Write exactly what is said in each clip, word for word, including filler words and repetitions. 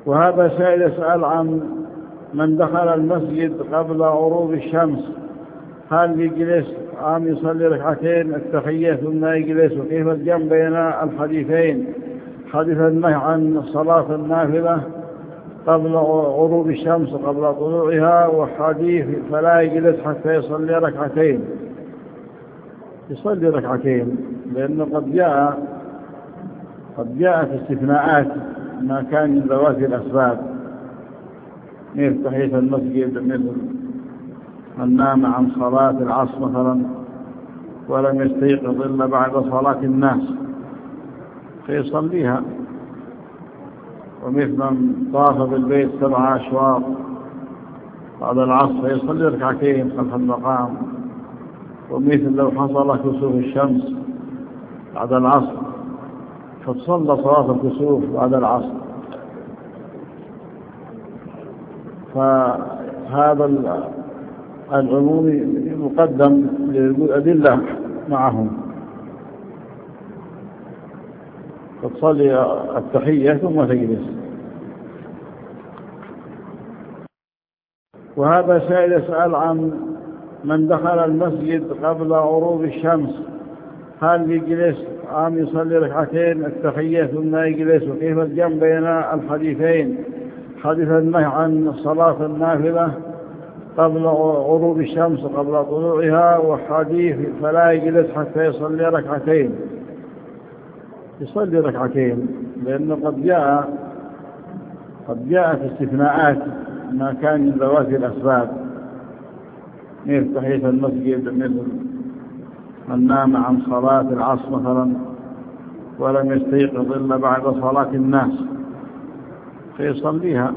وهذا سائل يسأل عن من دخل المسجد قبل غروب الشمس، هل يجلس أم يصلي ركعتين التحية ثم يجلس؟ وكيف الجمع بين الحديثين، حديث النهي عن صلاة النافلة قبل غروب الشمس قبل طلوعها، وحديث فلا يجلس حتى يصلي ركعتين؟ يصلي ركعتين، لأنه قد جاء قد جاءت استثناءات ما كان من ذوات الأسباب، مثل تحية المسجد، مثل من نام عن صلاة العصر مثلا ولم يستيقظ إلا بعد صلاة الناس فيصليها، ومثل من طاف بالبيت سبع أشواط بعد العصر فيصلي ركعتين خلف المقام، ومثل لو حصل كسوف الشمس بعد العصر فتصلى صلاة الكسوف بعد العصر. فهذا العموم مقدم للأدلة معهم، فتصلي التحية ثم تجلس. وهذا سائل يسأل عن من دخل المسجد قبل غروب الشمس، هل يجلس أم يصلي ركعتين التحية ثم يجلس؟ وكيف الجمع بين الحديثين، حديث النهي عن صلاة النافلة قبل غروب الشمس قبل طلوعها، وحديث فلا يجلس حتى يصلي ركعتين؟ يصلي ركعتين، لأنه قد جاء قد جاءت استثناءات ما كان من ذوات الأسباب، مثل تحية المسجد، مثل من نام عن صلاة العصر مثلا ولم يستيقظ إلا بعد صلاة الناس فيصليها،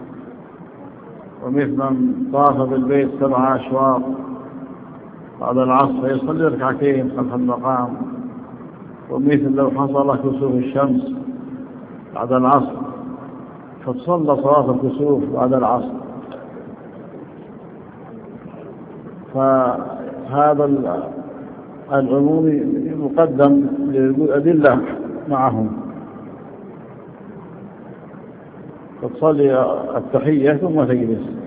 ومثل من طاف بالبيت سبع أشواط بعد العصر فيصلي ركعتين خلف المقام، ومثل لو حصل كسوف الشمس بعد العصر فتصلى صلاة الكسوف بعد العصر. فهذا العموم مقدم للأدلة معهم، فتصلي التحية ثم تجلس.